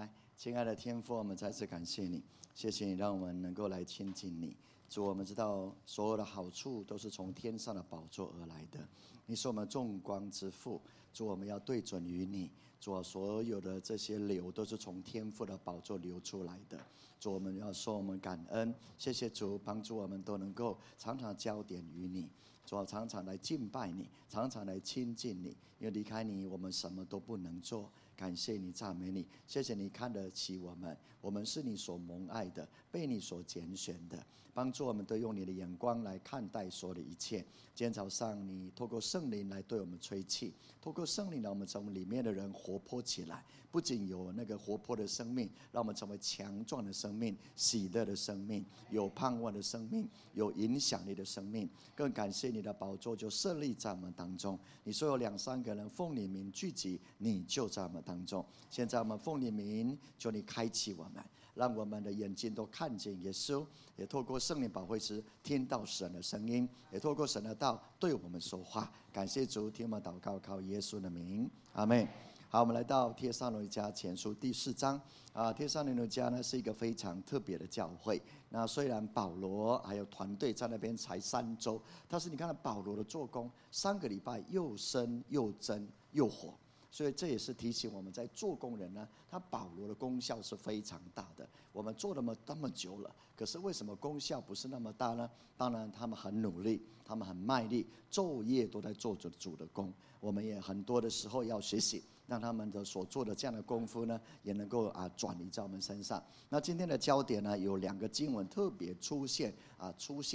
来，亲爱的天父，我们再次感谢你，谢谢你让我们能够来亲近你。主，我们知道所有的好处都是从天上的宝座而来的，你是我们众光之父。主，我们要对准于你。主，所有的这些流都是从天父的宝座流出来的。主，我们要说我们感恩，谢谢主帮助我们都能够常常焦点于你。主，常常来敬拜你，常常来亲近你，因为离开你我们什么都不能做。感谢你，赞美你，谢谢你看得起我们，我们是你所蒙爱的，被你所拣选的，帮助我们都用你的眼光来看待所有的一切。今天早上你透过圣灵来对我们吹气，透过圣灵让我们从里面的人活泼起来，不仅有那个活泼的生命，让我们成为强壮的生命，喜乐的生命，有盼望的生命，有影响力的生命。更感谢你的宝座就设立在我们当中，你说有2、3个人奉你名聚集，你就在我们当中。现在我们奉你名，求你开启我们，让我们的眼睛都看见耶稣，也透过圣灵保惠师听到神的声音，也透过神的道对我们说话。感谢主，听我们祷告，靠耶稣的名，阿们。好，我们来到帖撒罗尼迦前书第4章帖撒罗尼迦呢是一个非常特别的教会。那虽然保罗还有团队在那边才3周，但是你看到保罗的做工，3个礼拜又生又真又活。所以这也是提醒我们在做工人呢，他保罗的功效是非常大的。我们做那么久了，可是为什么功效不是那么大呢？当然他们很努力，他们很卖力，昼夜都在做着主的工。我们也很多的时候要学习，让他们的所做的这样的功夫呢，也能够转移在我们身上。那今天的焦点呢，有2个经文特别出现了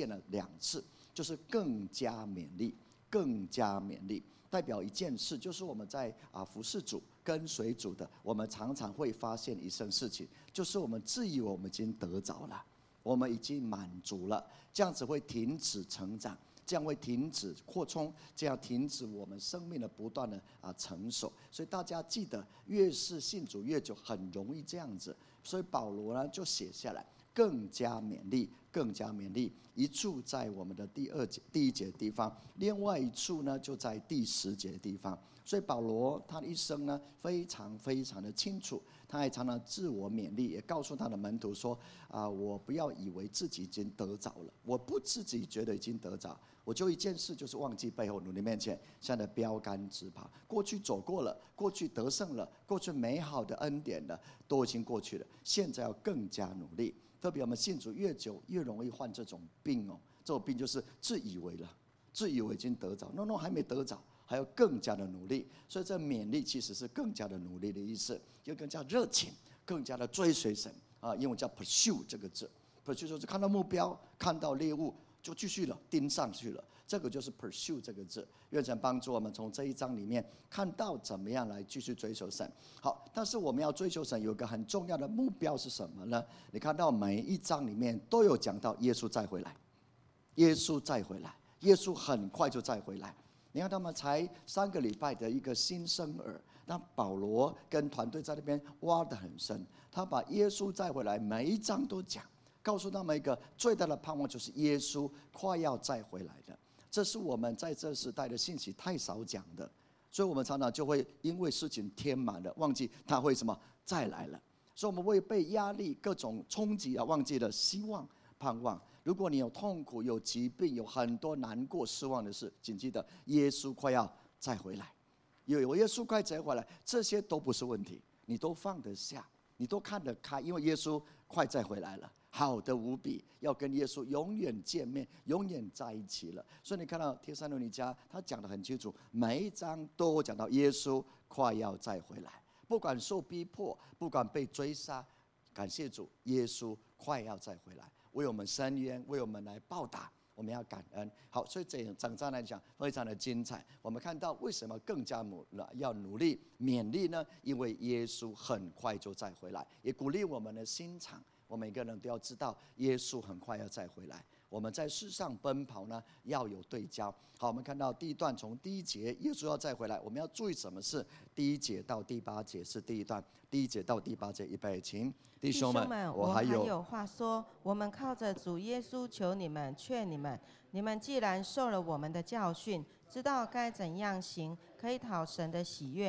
2次，就是更加勉励，更加勉励。代表一件事，就是我们在服侍主、跟随主的，我们常常会发现一件事情，就是我们自以为我们已经得着了，我们已经满足了，这样子会停止成长，这样会停止扩充，这样停止我们生命的不断的成熟。所以大家记得，越是信主越久，很容易这样子。所以保罗呢就写下来，更加勉励，更加勉励。一处在我们的第1节的地方，另外一处呢就在第10节的地方。所以保罗他的一生呢非常非常的清楚，他还常常自我勉励，也告诉他的门徒说我不要以为自己已经得着了，我不自己觉得已经得着，我就一件事，就是忘记背后，努力面前，现在的标杆直跑。过去走过了，过去得胜了，过去美好的恩典了，都已经过去了，现在要更加努力。特别我们信主越久，越容易患这种病哦。这种病就是自以为了，自以为已经得着，no， 还没得着，还要更加的努力。所以这勉励其实是更加的努力的意思，就更加热情，更加的追随神英文叫 pursue 这个字 ，pursue 就是看到目标，看到猎物就继续了，盯上去了。这个就是 pursue 这个字。愿神帮助我们从这一章里面看到怎么样来继续追求神。好，但是我们要追求神有一个很重要的目标是什么呢？你看到每一章里面都有讲到耶稣再回来，耶稣再回来，耶稣很快就再回来。你看他们才3个礼拜的一个新生儿，那保罗跟团队在那边挖得很深，他把耶稣再回来每一章都讲，告诉他们一个最大的盼望，就是耶稣快要再回来的。这是我们在这时代的信息太少讲的，所以我们常常就会因为事情填满了，忘记他会什么再来了。所以我们会被压力各种冲击忘记了希望盼望。如果你有痛苦、有疾病、有很多难过失望的事，请记得耶稣快要再回来，有耶稣快再回来，这些都不是问题，你都放得下，你都看得开，因为耶稣快再回来了，好的无比，要跟耶稣永远见面，永远在一起了。所以你看到帖撒罗尼迦他讲得很清楚，每一章都讲到耶稣快要再回来，不管受逼迫，不管被追杀，感谢主，耶稣快要再回来，为我们伸冤，为我们来报答，我们要感恩。好，所以整章来讲非常的精彩。我们看到为什么更加要努力勉励呢？因为耶稣很快就再回来，也鼓励我们的心肠。我们每个人都要知道，耶稣很快要再回来。我们在世上奔跑呢，要有对焦。好，我们看到第一段，从第1节，耶稣要再回来，我们要注意什么事？第1节到第8节是第一段，第1节到第8节，预备，请弟兄们， 我还有话说。我们靠着主耶稣求你们，劝你们，你们既然受了我们的教训，知道该怎样行，可以讨神的喜悦，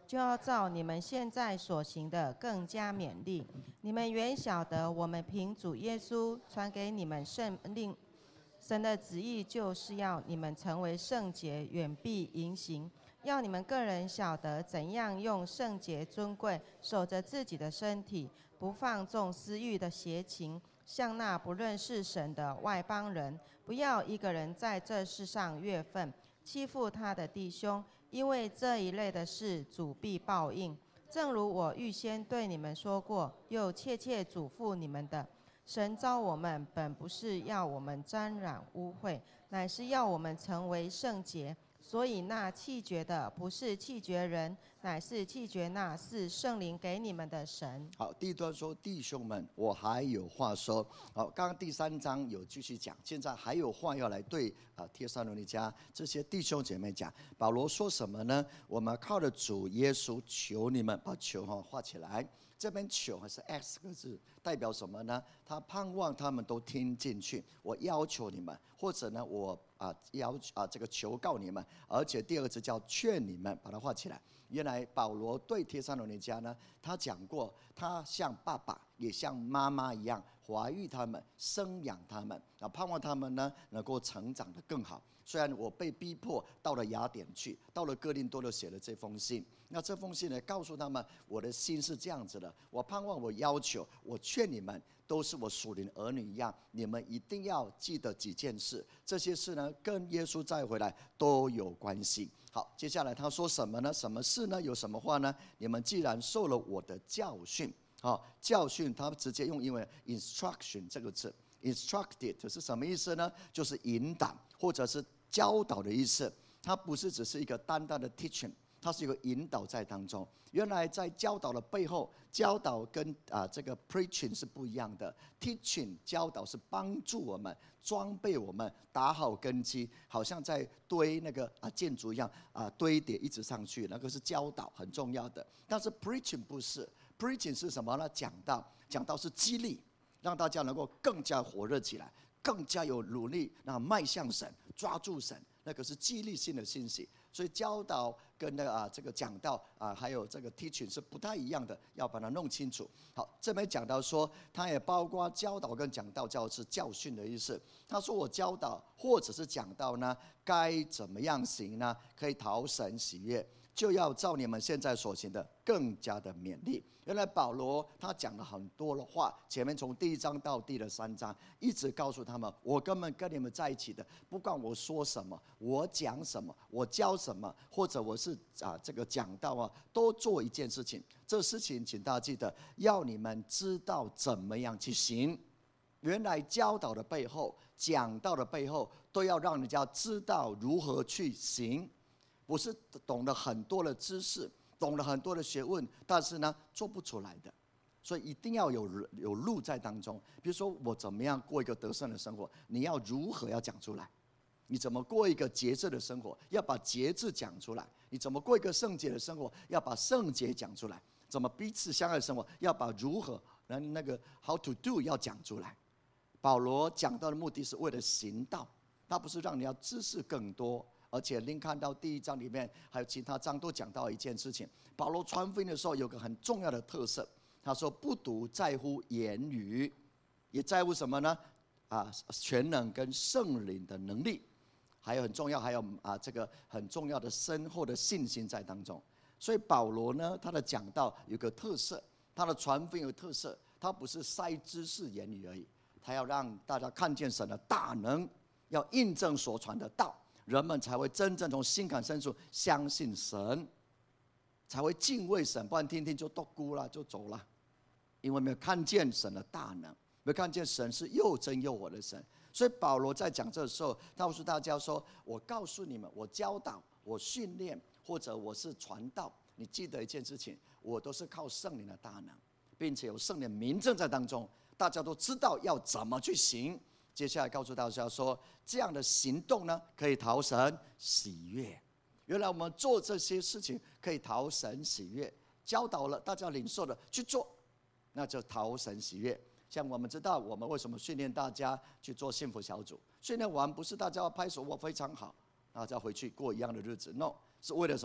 就要照你们现在所行的更加勉励。你们原晓得，我们凭主耶稣传给你们圣令，神的旨意就是要你们成为圣洁，远避淫行，要你们个人晓得怎样用圣洁尊贵守着自己的身体，不放纵私欲的邪情，像那不认识神的外邦人。不要一个人在这世上越分，欺负他的弟兄，因为这一类的事主必报应。正如我预先对你们说过，又切切嘱咐你们的，神召我们本不是要我们沾染污秽，乃是要我们成为圣洁。所以那弃绝的不是弃绝人，乃是弃绝那是圣灵给你们的神。 好，第一段说弟兄们，我还有话说。好，刚刚第3章有继续讲，现在还有话要来对帖撒罗尼迦这些弟兄姐妹讲。保罗说什么呢？我们靠着主耶稣求你们，把求画起来。这边求还是 X 个字，代表什么呢？他盼望他们都听进去。我要求你们，或者呢，我这个求告你们，而且第2个字叫劝你们，把它画起来。原来保罗对帖撒罗尼迦呢，他讲过，他像爸爸也像妈妈一样怀育他们、生养他们，盼望他们呢能够成长得更好。虽然我被逼迫到了雅典去，到了哥林多都写了这封信。那这封信呢，告诉他们我的心是这样子的，我盼望，我要求，我劝你们，都是我属灵儿女一样，你们一定要记得几件事，这些事呢跟耶稣再回来都有关系。好，接下来他说什么呢？什么事呢？有什么话呢？你们既然受了我的教训，教训他直接用英文 instruction 这个字 ，instructed 是什么意思呢？就是引导或者是教导的意思。它不是只是一个单单的 teaching， 它是一个引导在当中。原来在教导的背后，教导跟这个 preaching 是不一样的。teaching 教导是帮助我们、装备我们、打好根基，好像在堆那个建筑一样堆叠一直上去，那个是教导很重要的。但是 preaching 不是 ，preaching 是什么呢？讲道是激励，让大家能够更加火热起来，更加有努力，然后迈向神，抓住神。那个是激励性的信息，所以教导跟这个讲道还有这个 teaching 是不太一样的，要把它弄清楚。好，这边讲到说，它也包括教导跟讲道，是教训的意思。他说我教导或者是讲道呢，该怎么样行呢？可以讨神喜悦，就要照你们现在所行的更加的勉励。原来保罗他讲了很多的话，前面从第1章到第3章，一直告诉他们，我根本跟你们在一起的，不管我说什么，我讲什么，我教什么，或者我是这个讲道都做一件事情。这事情请大家记得，要你们知道怎么样去行。原来教导的背后，讲道的背后，都要让人家知道如何去行。不是懂了很多的知识，懂了很多的学问，但是呢做不出来的，所以一定要有路在当中。比如说我怎么样过一个得胜的生活，你要如何要讲出来？你怎么过一个节制的生活，要把节制讲出来？你怎么过一个圣洁的生活，要把圣洁讲出来？怎么彼此相爱的生活，要把如何那个 how to do 要讲出来？保罗讲到的目的是为了行道，他不是让你要知识更多。而且您看到第1章里面还有其他章都讲到一件事情，保罗传福音的时候有个很重要的特色，他说不独在乎言语，也在乎什么呢？全能跟圣灵的能力，还有很重要，还有这个很重要的深厚的信心在当中。所以保罗呢，他的讲道有个特色，他的传福音有个特色，他不是塞知识言语而已，他要让大家看见神的大能，要印证所传的道。人们才会真正从心坎深处相信神，才会敬畏神，不然听听就都孤了，就走了。因为没有看见神的大能，没有看见神是又真又活的神。所以保罗在讲这的时候，他告诉大家说：“我告诉你们，我教导，我训练，或者我是传道，你记得一件事情，我都是靠圣灵的大能，并且有圣灵明证在当中，大家都知道要怎么去行。”接下来告诉大家说，这样的行动呢，可以讨神喜悦。原来我们做这些事情可以讨神喜悦，教导了大家领受了去做，那就讨神喜悦。像我们知道，我们为什么训练大家去做幸福小组？训练完不是大家要拍手，我非常好，大家回去过一样的日子 ，no， 是为了什么？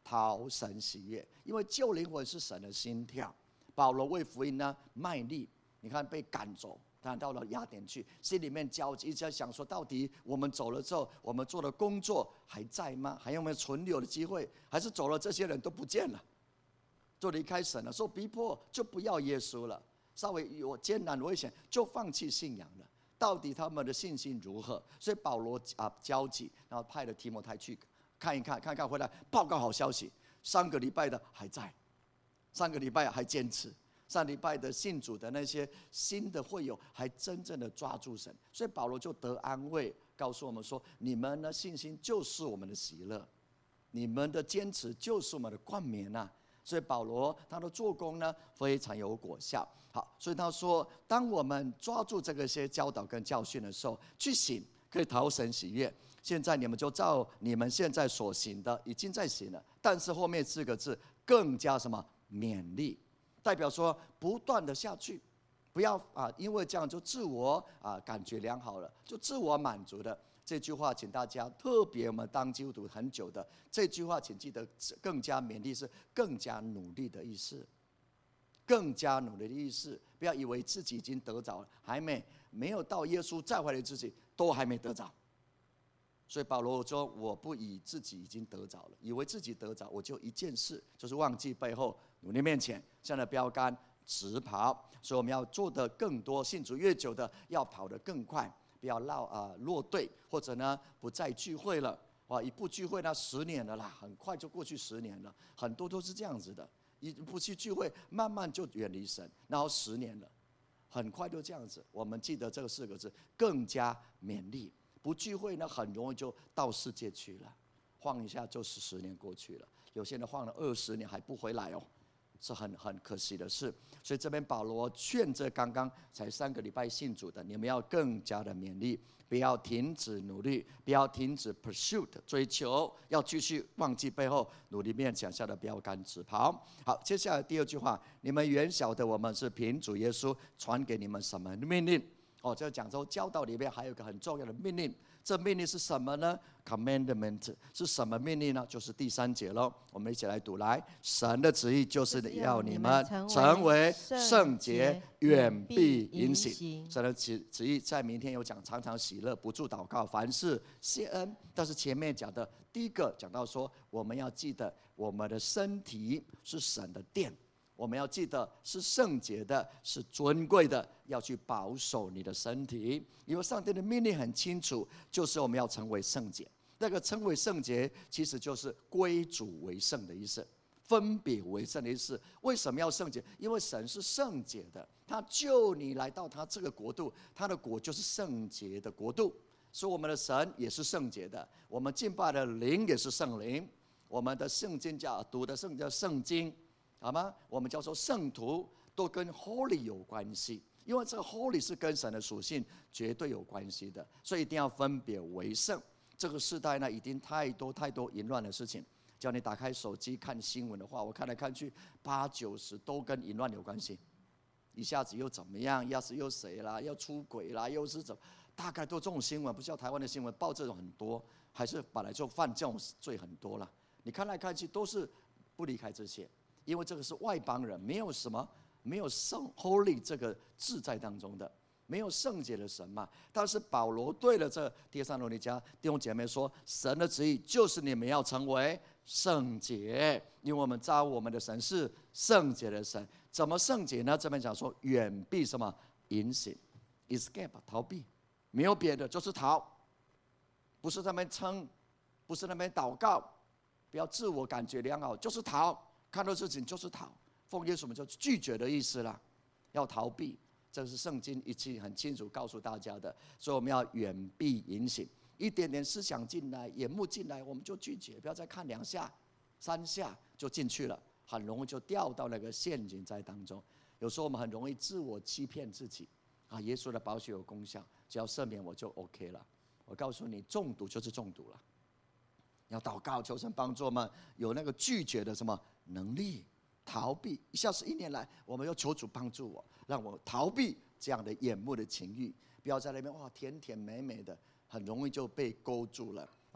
讨神喜悦，因为救灵魂是神的心跳。保罗为福音呢卖力，你看被赶走，他到了雅典去，心里面焦急，一直在想说，到底我们走了之后，我们做的工作还在吗？还有没有存留的机会？还是走了，这些人都不见了，就离开神了，受逼迫就不要耶稣了，稍微有艰难危险就放弃信仰了。到底他们的信心如何？所以保罗焦急，然后派了提摩太去看一看，回来报告好消息，3个礼拜的还在，3个礼拜还坚持。上礼拜的信主的那些新的会友，还真正的抓住神，所以保罗就得安慰，告诉我们说：你们的信心就是我们的喜乐，你们的坚持就是我们的冠冕啊！所以保罗他的做工呢，非常有果效。好，所以他说，当我们抓住这个些教导跟教训的时候，去行，可以讨神喜悦。现在你们就照你们现在所行的，已经在行了，但是后面4个字更加什么勉励。代表说不断的下去，不要因为这样就自我感觉良好了，就自我满足的。这句话请大家特别，我们当基督徒很久的这句话，请记得更加勉励是更加努力的意思，更加努力的意思。不要以为自己已经得着了，还没有到耶稣再回来的自己都还没得着。所以保罗说：“我不以自己已经得着了，以为自己得着，我就一件事，就是忘记背后，努力面前，向着标杆直跑。所以我们要做的更多，信主越久的要跑得更快，不要落队，或者呢不再聚会了。一不聚会呢10年了啦，很快就过去10年了，很多都是这样子的。一不去聚会，慢慢就远离神，然后10年了，很快就这样子。我们记得这个4个字，更加勉励。”不聚会呢，很容易就到世界去了，晃一下就是10年过去了。有些人晃了20年还不回来哦，是很可惜的事。所以这边保罗劝这刚刚才3个礼拜信主的，你们要更加的勉励，不要停止努力，不要停止 pursuit 追求，要继续忘记背后，努力面前下的标杆直跑。好，接下来第2句话，你们原晓得我们是凭主耶稣传给你们什么命令。这讲说教导里面还有一个很重要的命令，这命令是什么呢 ？Commandment 是什么命令呢？就是第3节喽。我们一起来读来，神的旨意就是要你们成为圣洁，远避淫行。神的旨意在明天有讲，常常喜乐，不住祷告，凡事谢恩。但是前面讲的第一个讲到说，我们要记得我们的身体是神的殿。我们要记得是圣洁的，是尊贵的，要去保守你的身体。因为上帝的命令很清楚，就是我们要成为圣洁。那个称为圣洁，其实就是归主为圣的意思，分别为圣的意思。为什么要圣洁？因为神是圣洁的，他救你来到他这个国度，他的国就是圣洁的国度。所以我们的神也是圣洁的，我们敬拜的灵也是圣灵，我们的圣经读的叫圣经。好吗？我们叫做圣徒，都跟 holy 有关系，因为这个 holy 是跟神的属性绝对有关系的，所以一定要分别为圣。这个时代呢，已经太多淫乱的事情。叫你打开手机看新闻的话，我看来看去，80、90都跟淫乱有关系。一下子又怎么样？一下子又谁啦？要出轨啦？又是怎么？大概都这种新闻，不像台湾的新闻报这种很多，还是本来就犯这种罪很多了。你看来看去都是不离开这些。因为这个是外邦人，没有圣 holy 这个字在当中的，没有圣洁的神嘛。但是保罗对了这帖撒罗尼迦弟兄姐妹说，神的旨意就是你们要成为圣洁，因为我们知道我们的神是圣洁的神。怎么圣洁呢？这边讲说远避什么淫行 ，escape 逃避，没有别的，就是逃，不是在那边撑，不是在那边祷告，不要自我感觉良好，就是逃。看到事情就是逃，奉耶稣名就拒绝的意思啦，要逃避，这是圣经已经很清楚告诉大家的，所以我们要远避淫行，一点点思想进来、眼目进来，我们就拒绝，不要再看2下、3下就进去了，很容易就掉到那个陷阱在当中。有时候我们很容易自我欺骗自己，耶稣的宝血有功效，只要赦免我就 OK 了。我告诉你，中毒就是中毒了。要祷告求神帮助我们有那个拒绝的什么能力，逃避。一下子1年来，我们要求主帮助我，让我逃避这样的眼目的情欲，不要在那边甜甜美美的，很容易就被勾住了。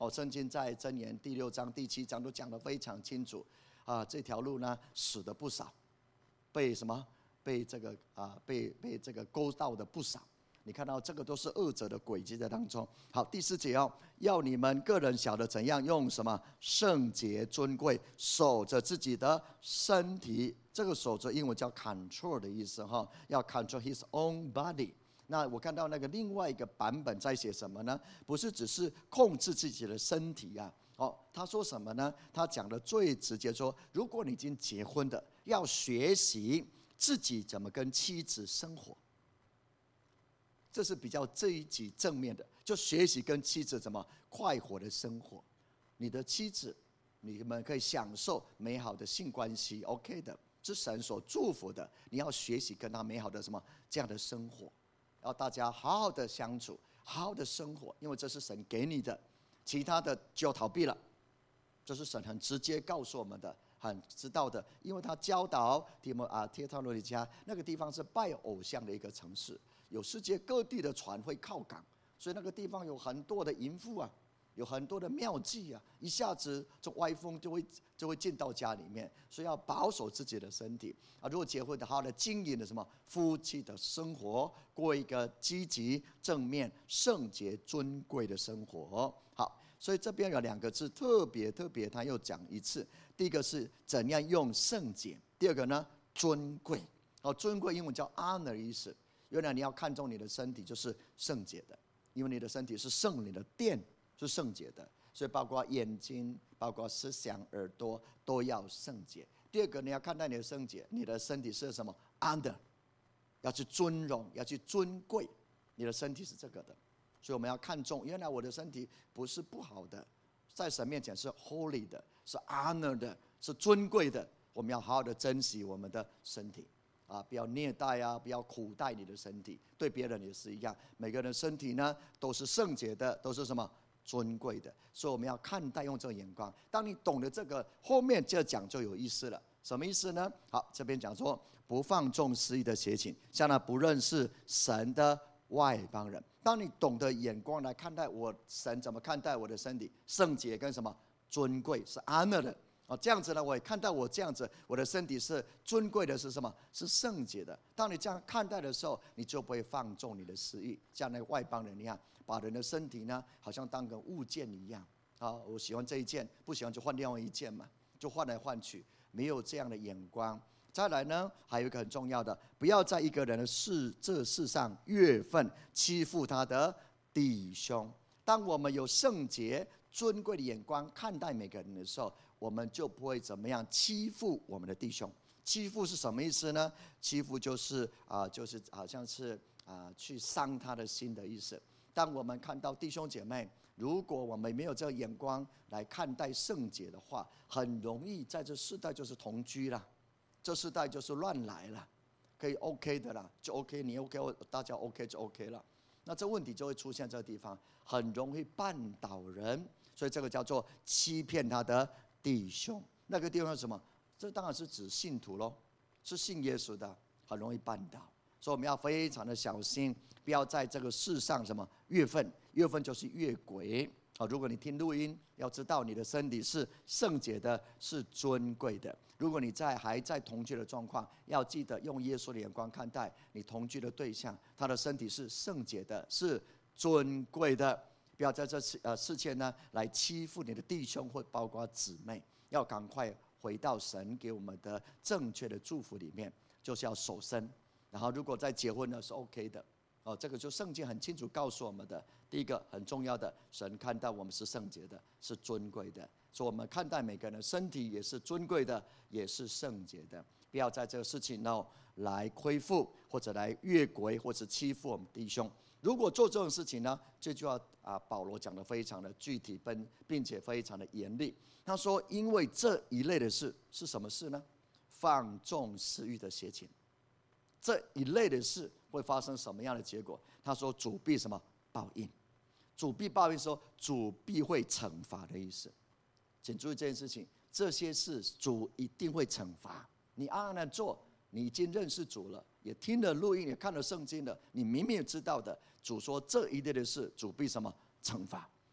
圣经在箴言第6章、第7章都讲得非常清楚这条路呢死的不少，被什么？被这个勾到的不少。你看到这个都是恶者的诡计在当中。好，第4节要你们个人晓得怎样用什么圣洁尊贵守着自己的身体。这个守着英文叫 control 的意思要 control his own body。那我看到那个另外一个版本在写什么呢？不是只是控制自己的身体他说什么呢？他讲的最直接说，如果你已经结婚的，要学习自己怎么跟妻子生活。这是比较这一集正面的，就学习跟妻子怎么快活的生活。你的妻子，你们可以享受美好的性关系 ，OK 的，是神所祝福的。你要学习跟他美好的什么这样的生活，要大家好好的相处，好好的生活，因为这是神给你的，其他的就要逃避了。这是神很直接告诉我们的，很知道的，因为他教导帖撒罗尼迦那个地方是拜偶像的一个城市。有世界各地的船会靠港，所以那个地方有很多的淫妇有很多的妙计一下子这歪风就会进到家里面，所以要保守自己的身体如果结婚的，好好的经营的什么夫妻的生活，过一个积极正面圣洁尊贵的生活。好，所以这边有2个字特别他又讲一次。第一个是怎样用圣洁，第二个呢尊贵。尊贵英文叫 honor 意思。原来你要看重你的身体就是圣洁的，因为你的身体是圣灵的殿，是圣洁的，所以包括眼睛、包括思想、耳朵都要圣洁。第二个，你要看待你的圣洁，你的身体是什么 honor， 要去尊荣，要去尊贵，你的身体是这个的。所以我们要看重，原来我的身体不是不好的，在神面前是 holy 的，是 honor 的，是尊贵的。我们要好好的珍惜我们的身体不要虐待不要苦待你的身体，对别人也是一样。每个人的身体呢都是圣洁的，都是什么尊贵的，所以我们要看待用这个眼光。当你懂得这个，后面这讲就有意思了。什么意思呢？好，这边讲说不放纵私意的邪情，像那不认识神的外邦人。当你懂得眼光来看待神怎么看待我的身体，圣洁跟什么尊贵是 honor 的。这样子呢，我也看到我这样子，我的身体是尊贵的，是什么？是圣洁的。当你这样看待的时候，你就不会放纵你的私欲，像那个外邦人一样，把人的身体呢，好像当个物件一样我喜欢这一件，不喜欢就换另外一件嘛，就换来换去，没有这样的眼光。再来呢，还有一个很重要的，不要在一个人的这世上越分欺负他的弟兄。当我们有圣洁尊贵的眼光看待每个人的时候，我们就不会怎么样欺负我们的弟兄。欺负是什么意思呢？欺负就是就是好像是去伤他的心的意思。当我们看到弟兄姐妹，如果我们没有这个眼光来看待圣洁的话，很容易在这世代就是同居了，这世代就是乱来了，可以 OK 的啦，就 OK， 你 OK， 大家 OK 就 OK 了。那这问题就会出现这个地方，很容易绊倒人，所以这个叫做欺骗他的弟兄。那个地方是什么？这当然是指信徒咯，是信耶稣的，很容易绊倒。所以我们要非常的小心，不要在这个世上什么越分就是越轨。如果你听录音，要知道你的身体是圣洁的，是尊贵的。如果你还在同居的状况，要记得用耶稣的眼光看待你同居的对象，他的身体是圣洁的，是尊贵的。不要在这世界呢来欺负你的弟兄或包括姊妹，要赶快回到神给我们的正确的祝福里面，就是要守身。然后如果在结婚呢是 OK 的这个就圣经很清楚告诉我们的。第一个很重要的，神看待我们是圣洁的，是尊贵的，所以我们看待每个人的身体也是尊贵的，也是圣洁的。不要在这个事情来亏负，或者来越轨，或者欺负我们弟兄。如果做这种事情呢，这就要保罗讲得非常的具体，并且非常的严厉。他说，因为这一类的事是什么事呢？放纵私欲的邪情。这一类的事会发生什么样的结果？他说主必什么报应？主必报应说主必会惩罚的意思。请注意这件事情，这些事主一定会惩罚。你暗暗的做，你已经认识主了，也听了录音，也看了圣经了，你明明知道的，主说这一类的事主必什么惩罚。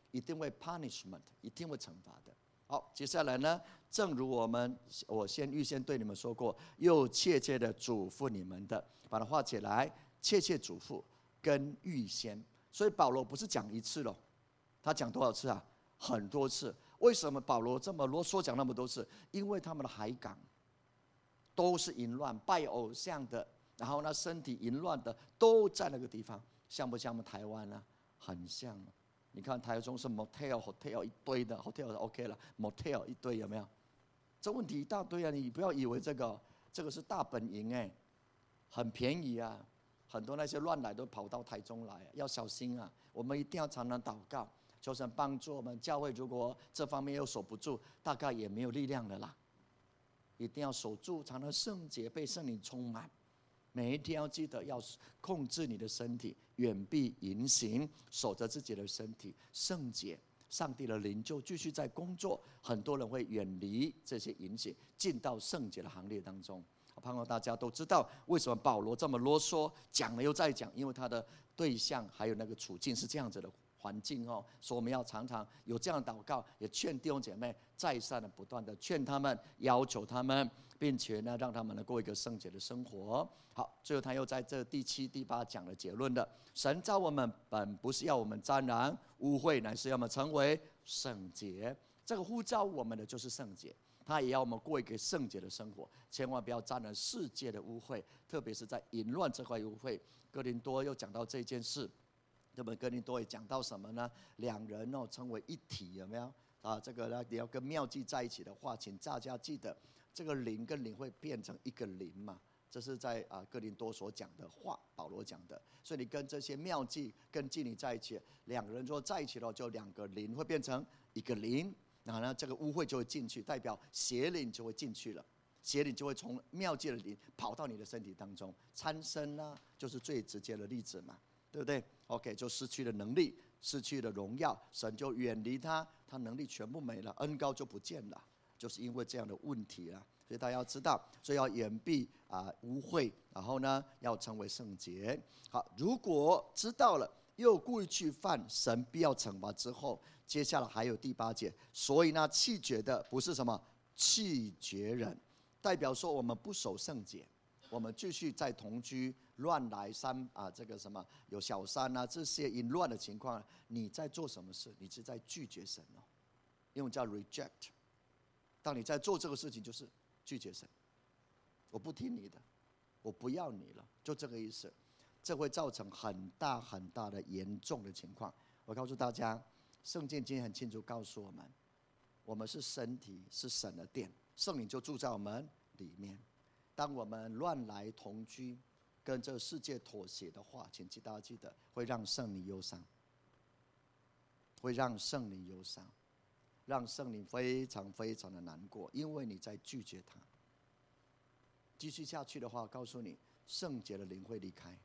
一定会 punishment， 一定会惩罚的。好，接下来呢，正如我预先对你们说过，又切切的嘱咐你们的，把它画起来，切切嘱咐跟预先。所以保罗不是讲一次了，他讲多少次啊？很多次。为什么保罗这么啰嗦讲那么多次？因为他们的海港都是淫乱、拜偶像的，然后呢，身体淫乱的都在那个地方，像不像我们台湾呢？很像。你看台中是 motel 一堆的 ，hotel OK 了 ，motel 一堆有没有？这问题一大堆啊！你不要以为这个是大本营哎，很便宜啊，很多那些乱来都跑到台中来，要小心啊！我们一定要常常祷告，求神帮助我们。教会如果这方面又守不住，大概也没有力量了啦。一定要守住，常常圣洁，被圣灵充满。每一天要记得要控制你的身体，远避淫行，守着自己的身体圣洁，上帝的灵就继续在工作。很多人会远离这些淫行，进到圣洁的行列当中。我盼望大家都知道为什么保罗这么啰嗦，讲了又再讲，因为他的对象还有那个处境是这样子的环境哦，所以我们要常常有这样的祷告，也劝弟兄姐妹再三的不断的劝他们，要求他们，并且呢，让他们能过一个圣洁的生活。好，最后他又在这第7、第8讲了结论的：神造我们本不是要我们沾染污秽，乃是要我们成为圣洁。这个呼召我们的就是圣洁，他也要我们过一个圣洁的生活，千万不要沾染世界的污秽，特别是在淫乱这块污秽。哥林多又讲到这件事。那么哥林多也讲到什么呢？两人成为一体，有没有啊？这个呢，你要跟妙计在一起的话，请大家记得，这个灵跟灵会变成一个灵嘛。这是在哥林多所讲的话，保罗讲的。所以你跟这些妙计跟妓女在一起，两个人如果在一起了，就两个灵会变成一个灵，然后呢，这个污秽就会进去，代表邪灵就会进去了。邪灵就会从妙计的灵跑到你的身体当中，参生啊，就是最直接的例子嘛。对不对 ？OK， 就失去了能力，失去了荣耀，神就远离他，他能力全部没了，恩膏就不见了，就是因为这样的问题了。所以大家要知道，所以要远避污秽，然后呢，要成为圣洁。好，如果知道了，又故意去犯，神必要惩罚之后，接下来还有第8节，所以呢，弃绝的不是什么弃绝人，代表说我们不守圣洁，我们继续在同居。乱来这个什么有小三啊，这些淫乱的情况，你在做什么事？你是在拒绝神哦，因为叫 reject。当你在做这个事情，就是拒绝神，我不听你的，我不要你了，就这个意思。这会造成很大很大的严重的情况。我告诉大家，圣经今天很清楚告诉我们，我们是身体，是神的殿，圣灵就住在我们里面。当我们乱来同居，跟这个世界妥协的话，请大家记得，会让圣灵忧伤，会让圣灵忧伤，让圣灵非常非常的难过，因为你在拒绝他。继续下去的话，告诉你，圣洁的灵会离开。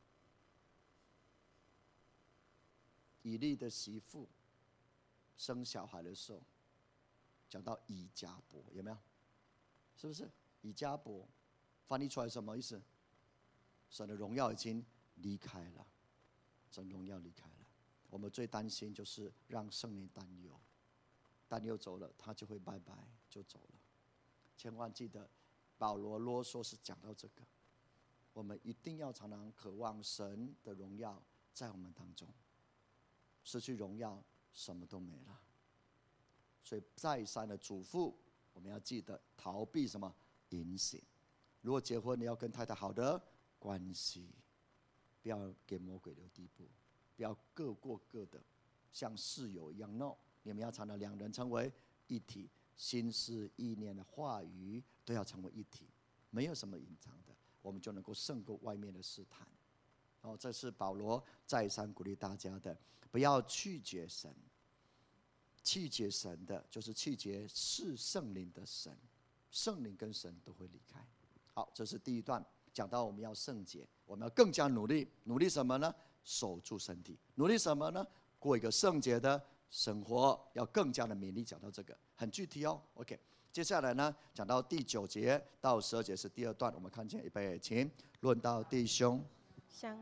以利的媳妇生小孩的时候，讲到以迦伯，有没有？是不是？以迦伯翻译出来什么意思？神的荣耀已经离开了，神荣耀离开了。我们最担心就是让圣灵担忧，担忧走了，他就会拜拜就走了。千万记得，保罗啰嗦是讲到这个，我们一定要常常渴望神的荣耀在我们当中。失去荣耀，什么都没了。所以再三的嘱咐，我们要记得逃避什么淫行。如果结婚，你要跟太太好的关系，不要给魔鬼留地步，不要各过各的，像室友一样。No， 你们要常常两人成为一体，心思意念的话语都要成为一体，没有什么隐藏的，我们就能够胜过外面的试探。这是保罗再三鼓励大家的，不要拒绝神。拒绝神的，就是拒绝是圣灵的神，圣灵跟神都会离开。好，这是第一段，讲到我们要圣洁，我们要更加努力，努力什么呢？守住身体。努力什么呢？过一个圣洁的生活，要更加的勉励。讲到这个很具体哦。OK， 接下来呢，讲到第9节到12节是第2段，我们看见预备，请论到弟兄相爱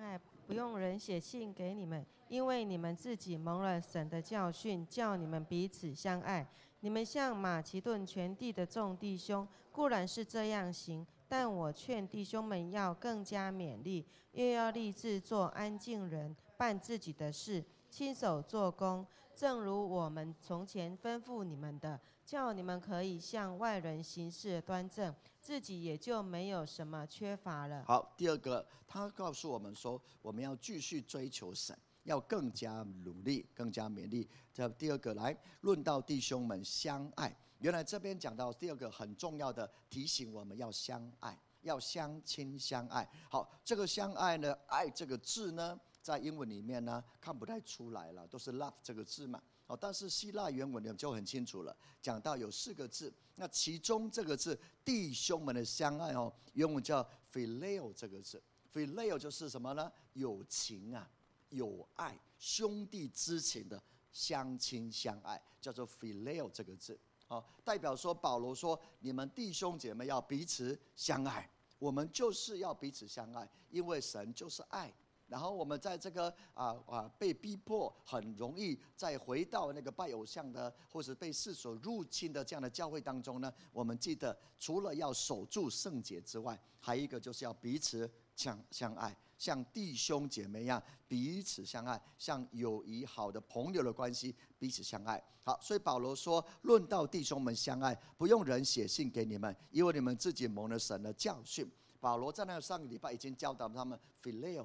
不用人写信给你们，因为你们自己蒙了神的教训，叫你们彼此相爱。你们向马其顿全地的众弟兄固然是这样行，但我劝弟兄们要更加勉励，又要立志做安静人，办自己的事，亲手做工，正如我们从前吩咐你们的，叫你们可以向外人行事端正，自己也就没有什么缺乏了。 好，第二个，他告诉我们说，我们要继续追求神，要更加努力，更加勉励。这第二个，来论到弟兄们相爱。原来这边讲到第二个很重要的提醒，我们要相爱，要相亲相爱。好，这个相爱呢，爱这个字呢，在英文里面呢看不太出来了，都是 love 这个字嘛。但是希腊原文就很清楚了，讲到有4个字，那其中这个字弟兄们的相爱原文叫 phileo 这个字。phileo 就是什么呢？有情啊，有爱，兄弟之情的相亲相爱，叫做 phileo 这个字。代表说保罗说，你们弟兄姐妹要彼此相爱，我们就是要彼此相爱，因为神就是爱。然后我们在这个被逼迫，很容易再回到那个拜偶像的，或者被世所入侵的这样的教会当中呢，我们记得除了要守住圣洁之外，还有一个就是要彼此相爱，像弟兄姐妹一样彼此相爱，像友谊好的朋友的关系彼此相爱。好，所以保罗说，论到弟兄们相爱，不用人写信给你们，因为你们自己蒙了神的教训。保罗在那上个礼拜已经教导他们 phileo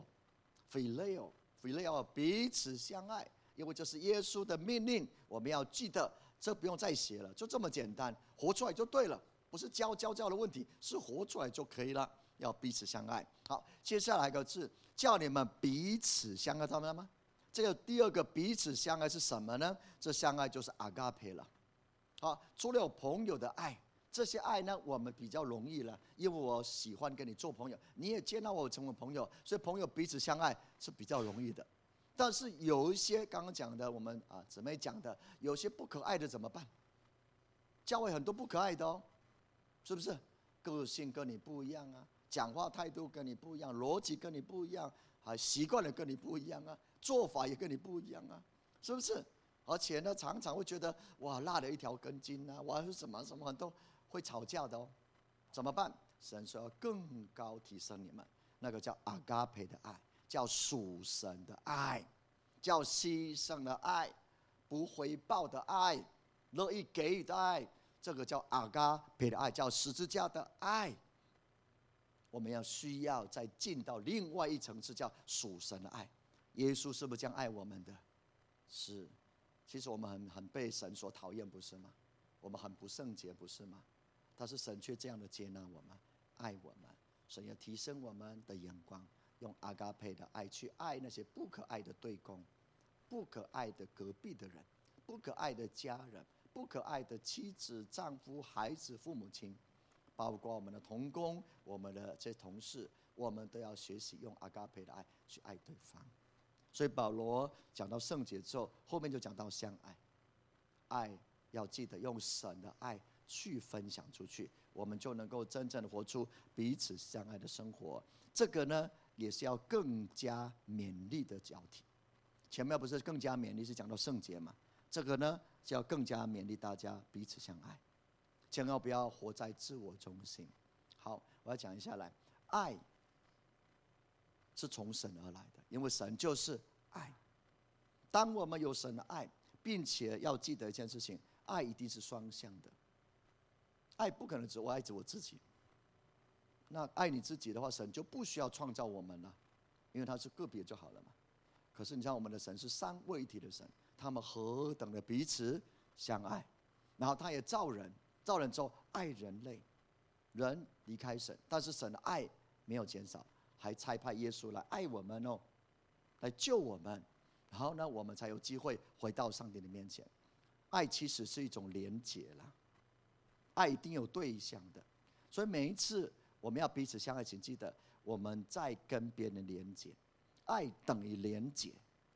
彼此相爱，因为这是耶稣的命令，我们要记得，这不用再写了，就这么简单，活出来就对了，不是教的问题，是活出来就可以了，要彼此相爱。好，接下来一个字，叫你们彼此相爱，知道吗？这个第二个彼此相爱是什么呢？这相爱就是 agape 了。好，除了有朋友的爱，这些爱呢，我们比较容易了，因为我喜欢跟你做朋友，你也接纳我成为朋友，所以朋友彼此相爱是比较容易的。但是有一些刚刚讲的，我们姊妹讲的，有些不可爱的怎么办？教会很多不可爱的是不是？个性跟你不一样啊，讲话态度跟你不一样，逻辑跟你不一样，习惯了跟你不一样啊，做法也跟你不一样啊，是不是？而且呢，常常会觉得哇，落了一条根筋啊，哇，什么什么都会吵架的怎么办？神说要更高提升你们，那个叫阿嘎培的爱，叫属神的爱，叫牺牲的爱，不回报的爱，乐意给予的爱，这个叫阿嘎培的爱，叫十字架的爱。我们需要再进到另外一层次，叫属神的爱。耶稣是不是这样爱我们的？是。其实我们很被神所讨厌，不是吗？我们很不圣洁，不是吗？但是神却这样的接纳我们，爱我们。神要提升我们的眼光，用阿嘎培的爱去爱那些不可爱的对公，不可爱的隔壁的人，不可爱的家人，不可爱的妻子、丈夫、孩子、父母亲，包括我们的同工、我们的这些同事，我们都要学习用阿嘎培的爱去爱对方。所以保罗讲到圣洁之后，后面就讲到相爱。爱要记得用神的爱去分享出去，我们就能够真正的活出彼此相爱的生活。这个呢，也是要更加勉励的交替。前面不是更加勉励是讲到圣洁嘛？这个呢，就要更加勉励大家彼此相爱，千万不要活在自我中心。好，我要讲一下来，爱是从神而来的，因为神就是爱。当我们有神的爱，并且要记得一件事情，爱一定是双向的。爱不可能只我爱着我自己，那爱你自己的话，神就不需要创造我们了，因为他是个别就好了嘛。可是你知道我们的神是三位一体的神，他们何等的彼此相爱，然后他也造人，造人之后爱人类，人离开神，但是神的爱没有减少，还差派耶稣来爱我们来救我们，然后呢，我们才有机会回到上帝的面前。爱其实是一种连结啦，爱一定有对象的，所以每一次我们要彼此相爱，请记得我们在跟别人连结，爱等于连结。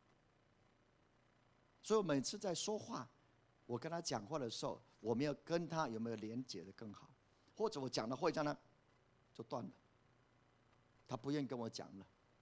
所以我每次在说话，我跟他讲话的时候，我们要跟他有没有连结的更好，或者我讲的话这样呢就断了，他不愿意跟我讲了，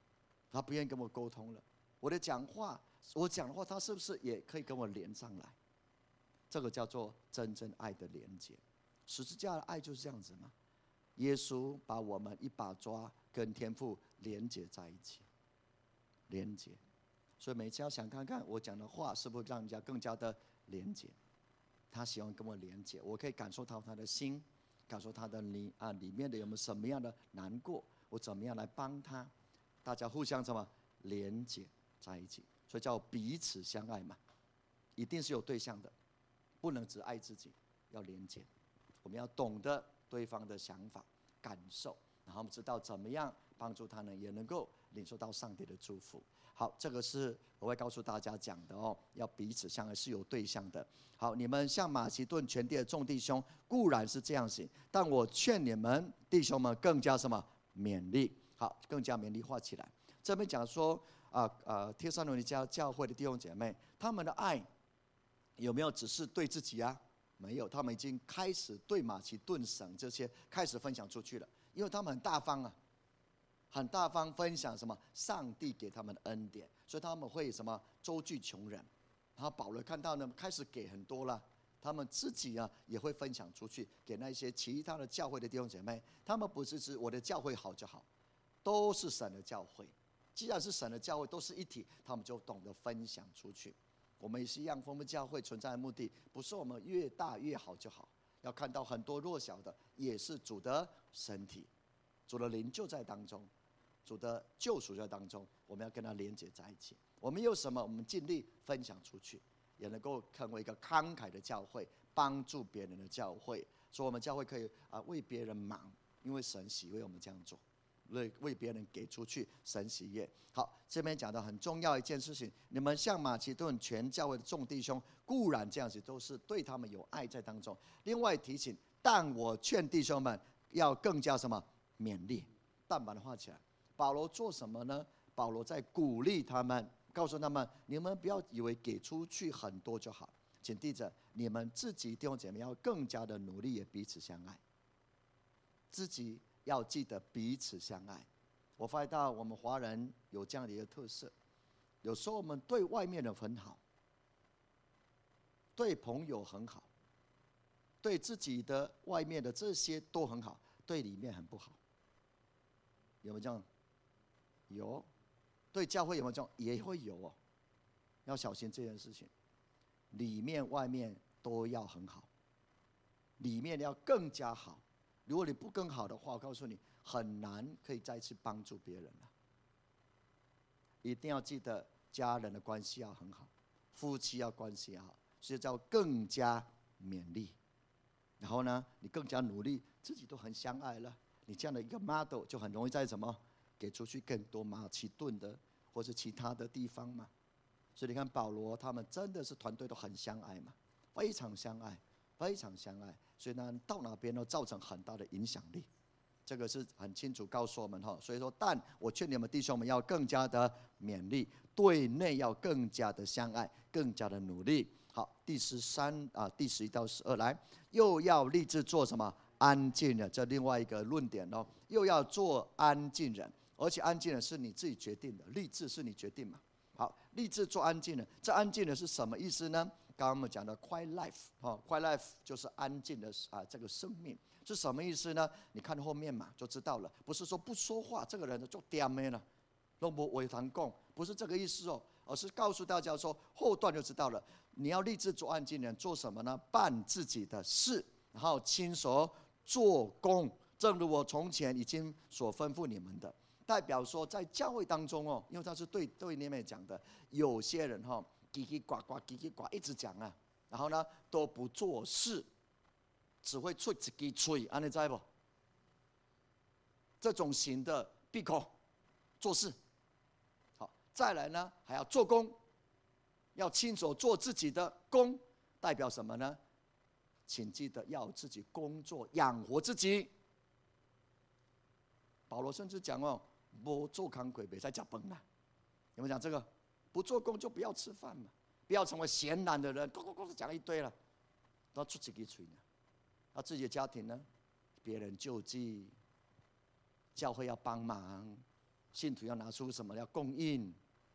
他不愿意跟我沟通了。我讲的话，他是不是也可以跟我连上来？这个叫做真正爱的连接。十字架的爱就是这样子嘛。耶稣把我们一把抓，跟天父连接在一起，连接。所以每次要想看看我讲的话是不是让人家更加的连接。他喜欢跟我连接，我可以感受到他的心，感受他的里面的有没有什么样的难过，我怎么样来帮他，大家互相什么连接在一起，所以叫彼此相爱嘛，一定是有对象的，不能只爱自己，要连接。我们要懂得对方的想法、感受，然后我们知道怎么样帮助他呢，也能够领受到上帝的祝福。好，这个是我会告诉大家讲的哦，要彼此相爱是有对象的。好，你们向马其顿全地的众弟兄固然是这样行，但我劝你们弟兄们更加什么勉励。好，更加勉励化起来。这边讲说帖撒罗尼迦教会的弟兄姐妹，他们的爱有没有只是对自己啊？没有，他们已经开始对马其顿省这些开始分享出去了，因为他们很大方啊。很大方分享什么？上帝给他们的恩典，所以他们会什么周济穷人。然后保罗看到呢，开始给很多了，他们自己啊也会分享出去，给那些其他的教会的弟兄姐妹。他们不是指我的教会好就好，都是神的教会。既然是神的教会，都是一体，他们就懂得分享出去。我们也是一样，丰富教会存在的目的，不是我们越大越好就好，要看到很多弱小的，也是主的身体，主的灵就在当中。主的救赎在当中，我们要跟他连接在一起。我们有什么，我们尽力分享出去，也能够成为一个慷慨的教会，帮助别人的教会。所以，我们教会可以为别人忙，因为神喜悦我们这样做，为别人给出去，神喜悦。好，这边讲的很重要一件事情，你们向马其顿全教会的众弟兄，固然这样子，都是对他们有爱在当中。另外提醒，但我劝弟兄们要更加什么勉励，但把它画起来。保罗做什么呢？保罗在鼓励他们，告诉他们：你们不要以为给出去很多就好，请记着，你们自己弟兄姐妹要更加的努力，也彼此相爱。自己要记得彼此相爱。我发现到我们华人有这样的一个特色，有时候我们对外面的很好，对朋友很好，对自己的外面的这些都很好，对里面很不好。有没有这样？有，对教会有没有这样？也会有哦，要小心这件事情。里面外面都要很好，里面要更加好。如果你不更好的话，我告诉你，很难可以再次帮助别人了。一定要记得，家人的关系要很好，夫妻要关系要好，所以叫更加勉励。然后呢，你更加努力，自己都很相爱了，你这样的一个 model 就很容易在什么？给出去更多马其顿的或是其他的地方嘛，所以你看保罗他们真的是团队都很相爱嘛，非常相爱，非常相爱，所以呢到哪边都造成很大的影响力，这个是很清楚告诉我们哈。所以说，但我劝你们弟兄们要更加的勉励，对内要更加的相爱，更加的努力。好，第11到12来，又要立志做什么？安静人，这另外一个论点哦，又要做安静人。而且安静人是你自己决定的，立志是你决定嘛。好，立志做安静人，这安静人是什么意思呢？刚刚我们讲的 quiet life，quiet life 就是安静的这个生命是什么意思呢？你看后面嘛就知道了，不是说不说话，这个人就颠没了，都不为谈共，不是这个意思哦，而是告诉大家说后段就知道了，你要立志做安静人，做什么呢？办自己的事，然后亲手做工，正如我从前已经所吩咐你们的。代表说，在教会当中哦，因为他是对你们讲的，有些人哈叽叽呱呱叽叽呱一直讲啊，然后呢都不做事，只会出自己嘴，安你知不？这种型的闭口做事，好，再来呢还要做工，要亲手做自己的工，代表什么呢？请记得要自己工作养活自己。保罗甚至讲哦。不做工课别再吃饭了，有没有讲这个？不做工就不要吃饭嘛，不要成为闲懒的人，讲一堆了，都出自己嘴呢。那自己的家庭呢？别人救济，教会要帮忙， 信徒要拿出什么？要供应，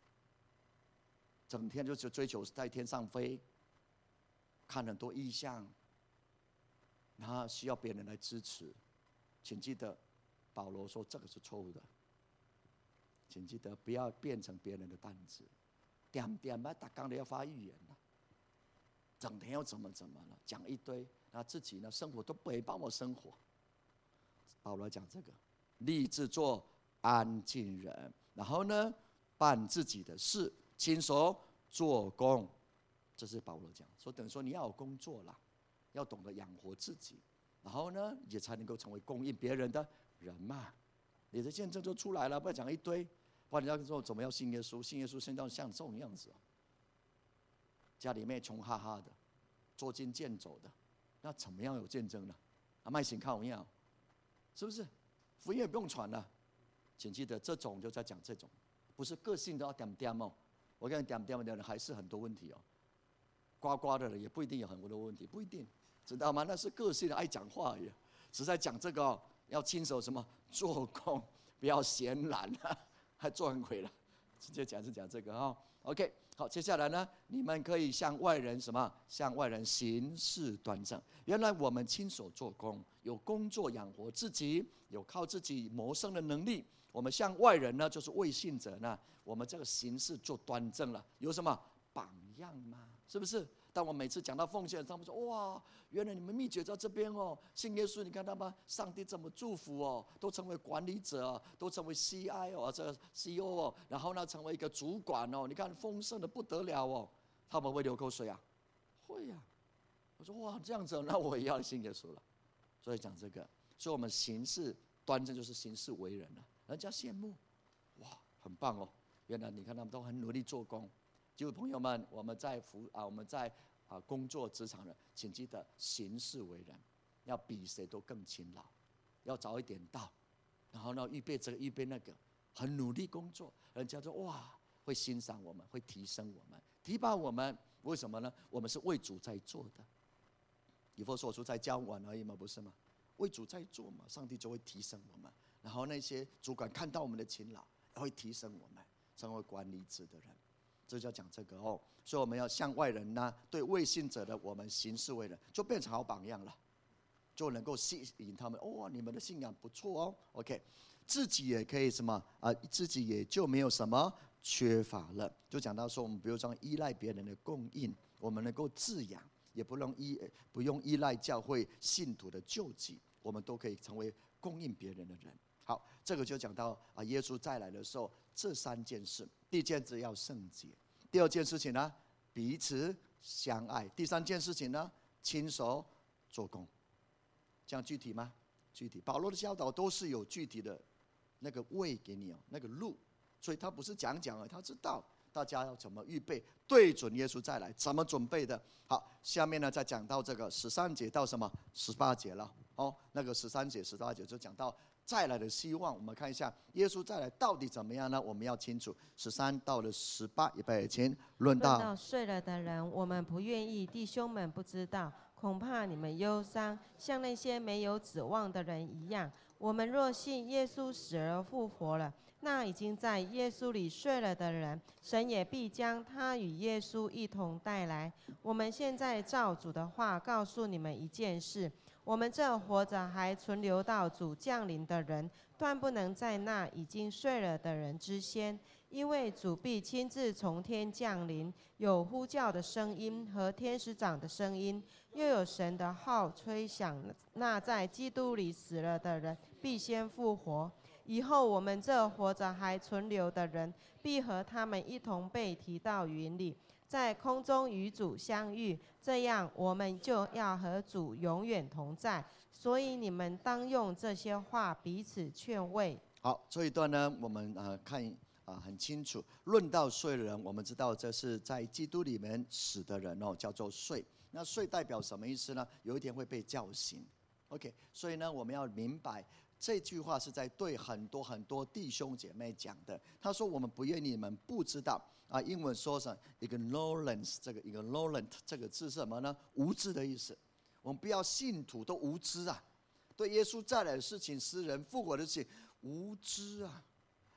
整天就追求在天上飞，看很多异象，然后需要别人来支持。请记得，保罗说这个是错误的。请记得不要变成别人的担子，点点啊，打刚的要发预言了，整天要怎么了，讲一堆，那自己呢生活都不会帮我生活。保罗讲这个，立志做安静人，然后呢办自己的事，亲手做工。这是保罗讲，说等于说你要有工作啦，要懂得养活自己，然后呢也才能够成为供应别人的人嘛。你的见证就出来了，不要讲一堆。不然人家说怎么要信耶稣？信耶稣信到像这种样子，家里面穷哈哈的，捉襟见肘的，那怎么样有见证呢？卖信靠样，是不是？福音也不用传了。请记得，这种就在讲这种，不是个性都要点点哦。我跟你点点的人还是很多问题哦，呱呱的人也不一定有很多问题，不一定，知道吗？那是个性的爱讲话而已，只在讲这个哦，要亲手什么做工，不要闲懒啊。还做很亏了，直接讲是讲这个哈。OK， 好，接下来呢，你们可以向外人什么？向外人行事端正。原来我们亲手做工，有工作养活自己，有靠自己谋生的能力。我们向外人呢，就是未信者呢，我们这个行事做端正了，有什么榜样吗？是不是？但我每次讲到奉献，他们说哇，原来你们秘诀在这边哦。信耶稣，你看他们，上帝这么祝福哦，都成为管理者，都成为 CI 哦，这 CEO 哦，然后呢成为一个主管哦，你看丰盛的不得了哦。他们会流口水啊？会呀。我说哇，这样子，那我也要信耶稣了。所以讲这个，所以我们行事端正就是行事为人了，人家羡慕，哇，很棒哦。原来你看他们都很努力做工。就朋友们，我们在工作职场人，请记得行事为人，要比谁都更勤劳，要早一点到，然后呢预备这个预备那个，很努力工作，人家说哇，会欣赏我们，会提升我们，提拔我们。为什么呢？我们是为主在做的。以弗所书在教完而已嘛，不是吗？为主在做嘛，上帝就会提升我们。然后那些主管看到我们的勤劳，会提升我们，成为管理者的人。这就要讲这个哦，所以我们要向外人呢，对未信者的我们行事为人，就变成好榜样了，就能够吸引他们。哦，你们的信仰不错哦。OK， 自己也可以什么自己也就没有什么缺乏了。就讲到说，我们不用这样依赖别人的供应，我们能够自养，也不用依赖教会信徒的救济，我们都可以成为供应别人的人。好，这个就讲到耶稣再来的时候，这三件事。第一件事要圣洁，第二件事情呢，彼此相爱，第三件事情呢，亲手做工。这样具体吗？具体。保罗的教导都是有具体的那个way给你哦，那个路，所以他不是讲而已，他知道大家要怎么预备，对准耶稣再来，怎么准备的。好，下面呢再讲到这个13节到什么18节了哦，那个13节、18节就讲到再来的希望。我们看一下耶稣再来到底怎么样呢？我们要清楚。13到了18，预备起，论到睡了的人，我们不愿意弟兄们不知道，恐怕你们忧伤，像那些没有指望的人一样。我们若信耶稣死而复活了，那已经在耶稣里睡了的人，神也必将他与耶稣一同带来。我们现在照主的话告诉你们一件事：我们这活着还存留到主降临的人，断不能在那已经睡了的人之先。因为主必亲自从天降临，有呼叫的声音和天使长的声音，又有神的号吹响，那在基督里死了的人必先复活。以后我们这活着还存留的人，必和他们一同被提到云里，在空中与主相遇，这样我们就要和主永远同在。所以你们当用这些话彼此劝慰。 好，这一段呢，我们看很清楚。论到睡的人，我们知道这是在基督里面死的人哦，叫做睡。那睡代表什么意思呢？有一天会被叫醒。OK， 所以呢，我们要明白这句话是在对很多很多弟兄姐妹讲的。他说：“我们不愿你们不知道。”英文说什么 ？ignorance 这个 ignorant 这个字是什么呢？无知的意思。我们不要信徒都无知啊，对耶稣再来的事情、死人复活的事情无知啊。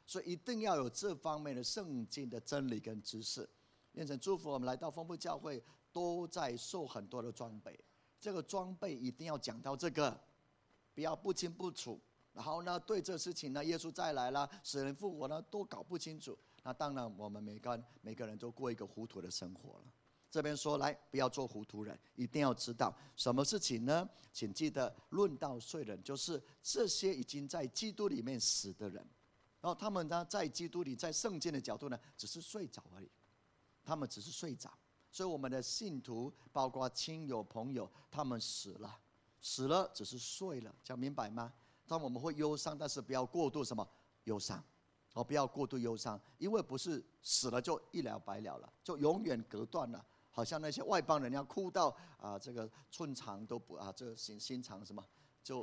所以一定要有这方面的圣经的真理跟知识。愿神祝福我们来到丰富教会，都在受很多的装备。这个装备一定要讲到这个，不要不清不楚。然后呢，对这事情呢，耶稣再来了，死人复活呢，都搞不清楚。那当然，我们每个人都过一个糊涂的生活了。这边说来，不要做糊涂人，一定要知道什么事情呢？请记得，论到罪人，就是这些已经在基督里面死的人。然后他们呢，在基督里，在圣经的角度呢，只是睡着而已。他们只是睡着，所以我们的信徒，包括亲友朋友，他们死了，只是睡了，这样明白吗？当我们会忧伤，但是不要过度什么忧伤，不要过度忧伤，因为不是死了就一了百了，就永远隔断了。好像那些外邦人要哭到这个寸肠都不这个心肠什么就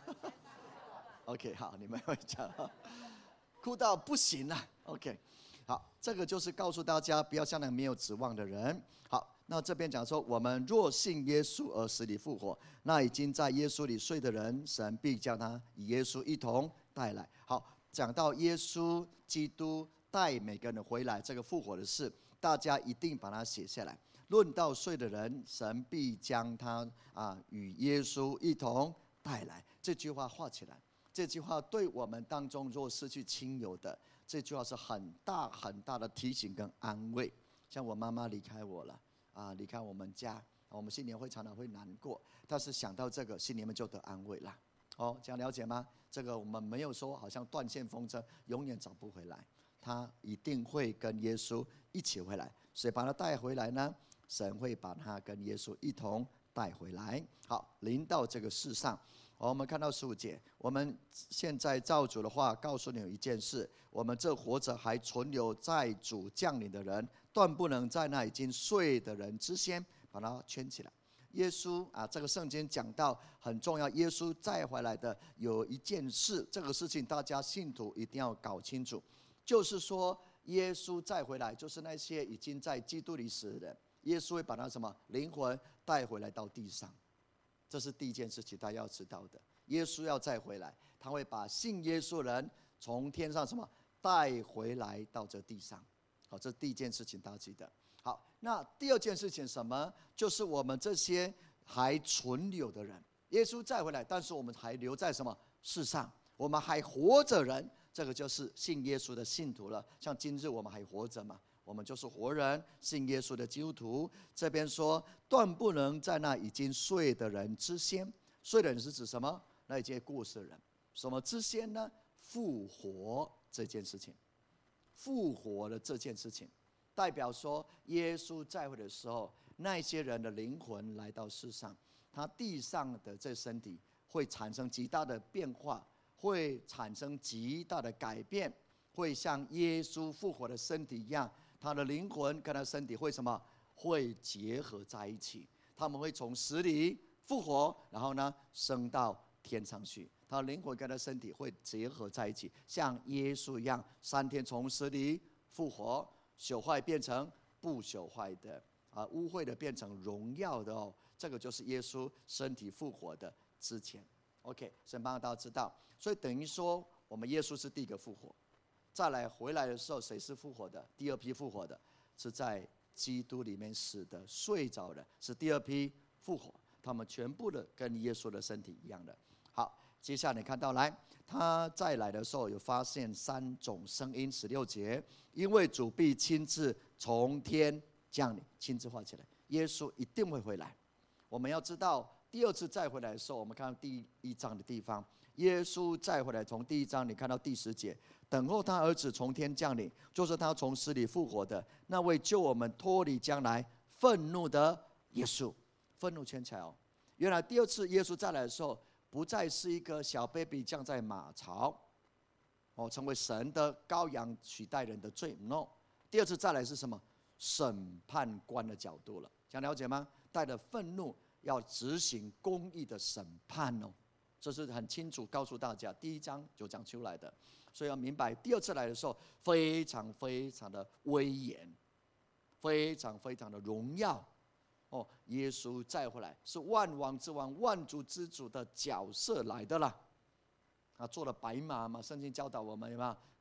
，OK 好，你们会讲，哭到不行了 ，OK。好，这个就是告诉大家，不要像那没有指望的人。好，那这边讲说，我们若信耶稣而死里复活，那已经在耶稣里睡的人，神必将他与耶稣一同带来。好，讲到耶稣基督带每个人回来这个复活的事，大家一定把它写下来。论到睡的人，神必将他与耶稣一同带来。这句话画起来，这句话对我们当中若失去亲友的，这句话是很大很大的提醒跟安慰。像我妈妈离开我了离开我们家，我们新年会常常会难过，但是想到这个，心里面就得安慰了。这样了解吗？这个我们没有说好像断线风车，永远找不回来，他一定会跟耶稣一起回来。谁把他带回来呢？神会把他跟耶稣一同带回来。好，临到这个世上。我们看到15节，我们现在照主的话告诉你有一件事：我们这活着还存留在主降临的人，断不能在那已经睡的人之先把它圈起来。耶稣这个圣经讲到很重要，耶稣再回来的有一件事，这个事情大家信徒一定要搞清楚，就是说耶稣再回来，就是那些已经在基督里死的人，耶稣会把他什么灵魂带回来到地上。这是第一件事情，大家要知道的。耶稣要再回来，他会把信耶稣的人从天上什么带回来到这地上。好，这是第一件事情，大家记得。好，那第二件事情什么？就是我们这些还存留的人，耶稣再回来，但是我们还留在什么世上？我们还活着人，这个就是信耶稣的信徒了。像今日我们还活着嘛？我们就是活人，信耶稣的基督徒。这边说，断不能在那已经睡的人之先。睡的人是指什么？那已经过世的人。什么之先呢？复活这件事情。复活的这件事情，代表说耶稣再会的时候，那些人的灵魂来到世上，他地上的这身体会产生极大的变化，会产生极大的改变，会像耶稣复活的身体一样。他的灵魂跟他身体会什么？会结合在一起。他们会从死里复活，然后呢，升到天上去。他的灵魂跟他身体会结合在一起，像耶稣一样，3天从死里复活，朽坏变成不朽坏的，污秽的变成荣耀的这个就是耶稣身体复活的之前。OK， 所以帮大家知道，所以等于说，我们耶稣是第一个复活。再来回来的时候，谁是复活的？第二批复活的是在基督里面死的、睡着的，是第二批复活。他们全部的跟耶稣的身体一样的。好，接下来你看到来，他再来的时候有发现3种声音，16节，因为主必亲自从天降临，亲自画起来，耶稣一定会回来。我们要知道，第二次再回来的时候，我们看到第1章的地方，耶稣再回来，从第1章你看到第10节。等候他儿子从天降临，就是他从死里复活的那位救我们脱离将来愤怒的耶稣。愤怒圈起来原来第二次耶稣再来的时候，不再是一个小 baby 降在马槽成为神的羔羊取代人的罪 No， 第二次再来是什么？审判官的角度了，想了解吗？带着愤怒要执行公义的审判这是很清楚告诉大家，第1章就讲出来的。所以要明白，第二次来的时候，非常非常的威严，非常非常的荣耀。耶稣再回来是万王之王、万主之主的角色来的啦。坐了白马嘛，圣经教导我们有没有？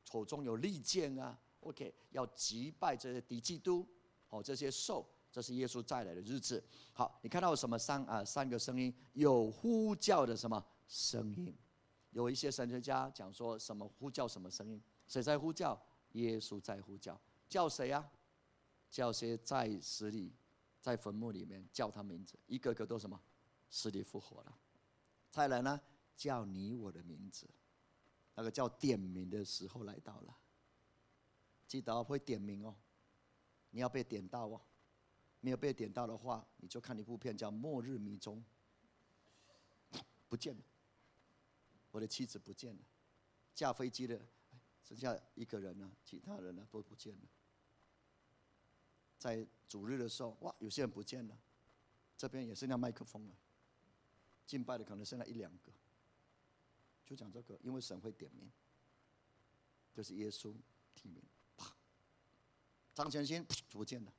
手中有利剑啊 ，OK， 要击败这些敌基督，这些兽，这是耶稣再来的日子。好，你看到什么三个声音？有呼叫的什么声音？有一些神学家讲说什么呼叫什么声音？谁在呼叫？耶稣在呼叫，叫谁啊？叫些在死里、在坟墓里面叫他名字，一个个都什么死里复活了。再来呢，叫你我的名字，那个叫点名的时候来到了。记得会点名哦，你要被点到哦。没有被点到的话，你就看一部片叫《末日迷踪》，不见了，我的妻子不见了，驾飞机的剩下一个人呢，其他人呢都不见了。在主日的时候，哇，有些人不见了，这边也剩下麦克风了，敬拜的可能剩下1、2个，就讲这个，因为神会点名，就是耶稣提名，啪，张全新不见了，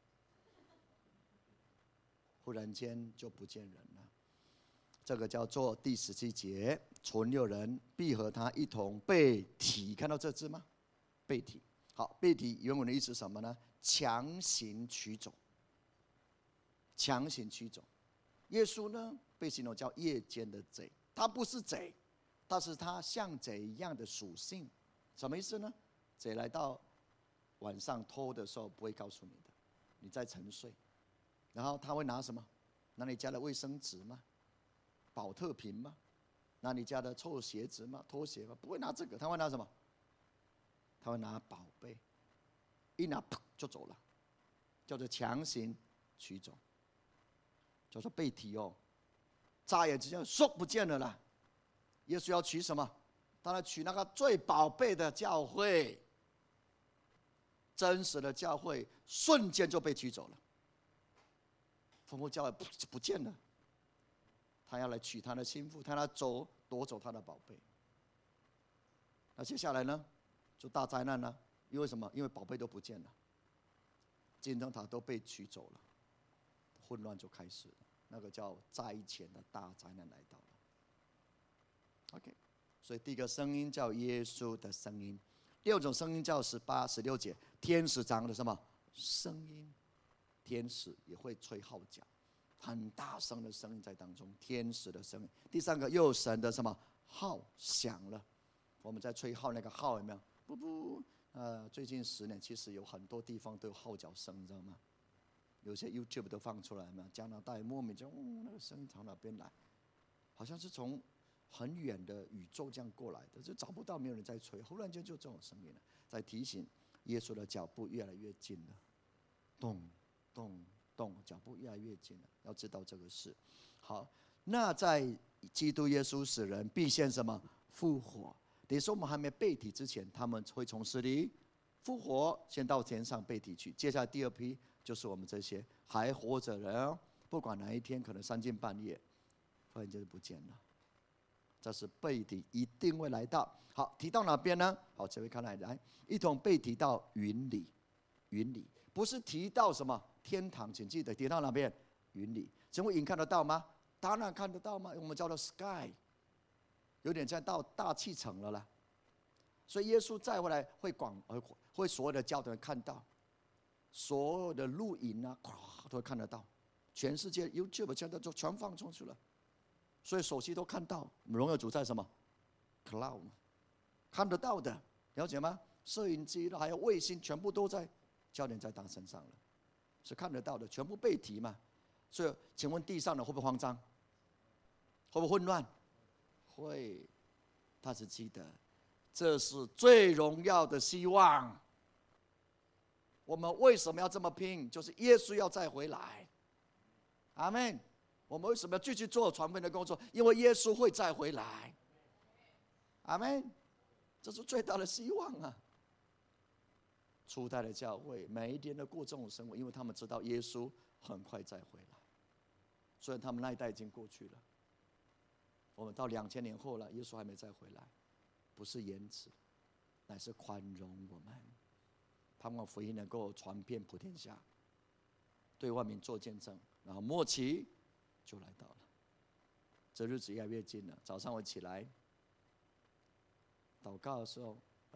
忽然间就不见人了。这个叫做第17节，存有人必和他一同被提，看到这字吗？被提。好，被提原文的意思是什么呢？强行取走，强行取走。耶稣呢，被形容叫夜间的贼，他不是贼，但是他像贼一样的属性，什么意思呢？贼来到晚上偷的时候不会告诉你的，你在沉睡，然后他会拿什么？拿你家的卫生纸吗？保特瓶吗？拿你家的臭鞋子吗？拖鞋吗？不会拿这个，他会拿什么？他会拿宝贝，一拿砰就走了，叫做强行取走，叫做被提哦。眨眼之间，嗖不见了啦。耶稣要取什么？当然取那个最宝贝的教会，真实的教会，瞬间就被取走了。丰富教会不见了，他要来取他的心腹，他要夺走他的宝贝。那接下来呢？就大灾难了，因为什么？因为宝贝都不见了，金灯塔都被取走了，混乱就开始了。那个叫灾前的大灾难来到了。OK， 所以第一个声音叫耶稣的声音，第二种声音叫18、16节，天使长的什么声音？天使也会吹号角，很大声的声音在当中，天使的声音。第三个又有神的什么号响了，我们在吹号那个号有没有？不不，最近10年其实有很多地方都有号角声，你知道吗？有些 YouTube 都放出来嘛，加拿大莫名就那个声音从哪边来，好像是从很远的宇宙这样过来的，就找不到，没有人在吹，忽然间就这种声音了，在提醒耶稣的脚步越来越近了，咚咚咚，脚步越来越近了，要知道这个事。好，那在基督耶稣使人必现什么复活？等于说我们还没被提之前，他们会从死里复活，先到天上被提去。接下来第二批就是我们这些还活着人，不管哪一天，可能3更半夜，忽然间就不见了。这是被提一定会来到。好，提到哪边呢？好，这位看来一同被提到云里，云里不是提到什么天堂，请记得提到哪边？云里。请问云看得到吗？当然看得到吗？我们叫做 sky。有点像到大气层了啦，所以耶稣再回来会所有的教的人看到，所有的录影啊，都会看得到，全世界 YouTube 现在都全放出去了，所以手机都看到。我们荣耀主在什么 ？Cloud， 看得到的，了解吗？摄影机还有卫星，全部都在焦点在他身上了，是看得到的，全部被提嘛。所以，请问地上的会不会慌张？会不会混乱？会，但是记得，这是最荣耀的希望。我们为什么要这么拼？就是耶稣要再回来。阿们。我们为什么要继续做传福音的工作？因为耶稣会再回来。阿们。这是最大的希望啊！初代的教会每一天都过这种生活，因为他们知道耶稣很快再回来。虽然他们那一代已经过去了。我们到2000年后了，耶稣还没再回来，不是延迟，乃是宽容我们，盼望福音能够传遍普天下，对万民做见证，然后末期就来到了。这日子越来越近了。早上我起来祷告的时候，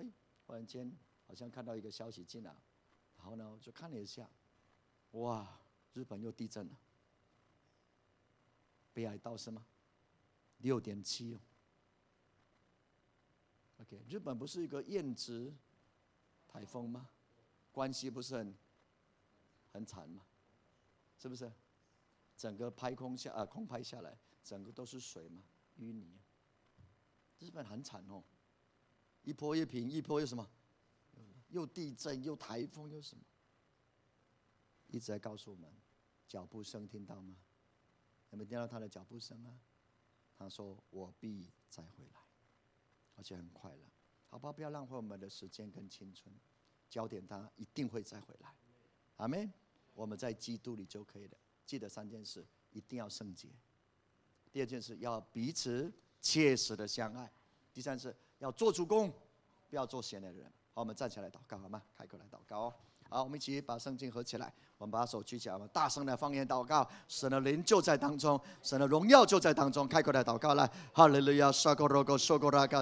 忽然间好像看到一个消息进来，然后呢，我就看了一下，哇，日本又地震了，北海道是吗？6.7哦。OK， 日本不是一个燕子台风吗？关西不是很惨吗？是不是？整个空拍下来，整个都是水嘛，淤泥。日本很惨哦，一波一平，一波又什么？又地震，又台风，又什么？一直在告诉我们，脚步声听到吗？有没有听到他的脚步声啊？他说：“我必再回来。”而且很快了，好不好？不要浪费我们的时间跟青春，焦点他一定会再回来。阿们。我们在基督里就可以了。记得3件事，一定要圣洁；第2件事要彼此切实的相爱；第3是要做主公，不要做闲的人。好，我们站起来祷告好吗？开口来祷告哦。好，我们一起把圣经合起来，我们把手举起来，我们大声的方言祷告。神的灵就在当中，神的荣耀就在当中。开口来祷告来，哈利路亚，沙哥罗哥，沙哥拉嘎。